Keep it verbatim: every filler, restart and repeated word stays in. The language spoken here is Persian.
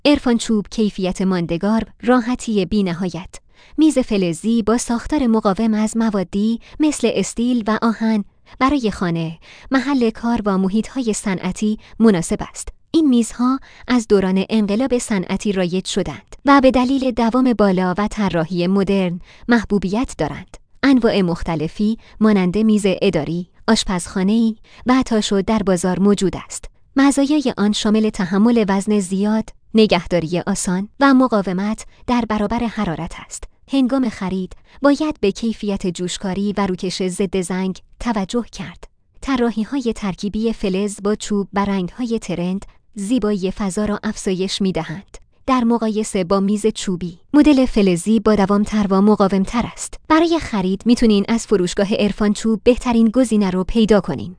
عرفان چوب کیفیت ماندگار، راحتی بی‌نهایت. میز فلزی با ساختار مقاوم از موادی مثل استیل و آهن برای خانه، محل کار و محیط‌های صنعتی مناسب است. این میزها از دوران انقلاب صنعتی رایج شدند و به دلیل دوام بالا و طراحی مدرن محبوبیت دارند. انواع مختلفی مانند میز اداری، آشپزخانه‌ای و تاشو در بازار موجود است. مزایای آن شامل تحمل وزن زیاد، نگهداری آسان و مقاومت در برابر حرارت است. هنگام خرید باید به کیفیت جوشکاری و روکش ضد زنگ توجه کرد. طراحی‌های ترکیبی فلز با چوب و رنگ‌های ترند زیبایی فضا را افزایش می‌دهند. در مقایسه با میز چوبی، مدل فلزی با دوام‌تر و مقاوم‌تر است. برای خرید میتونین از فروشگاه عرفان چوب بهترین گزینه رو پیدا کنین.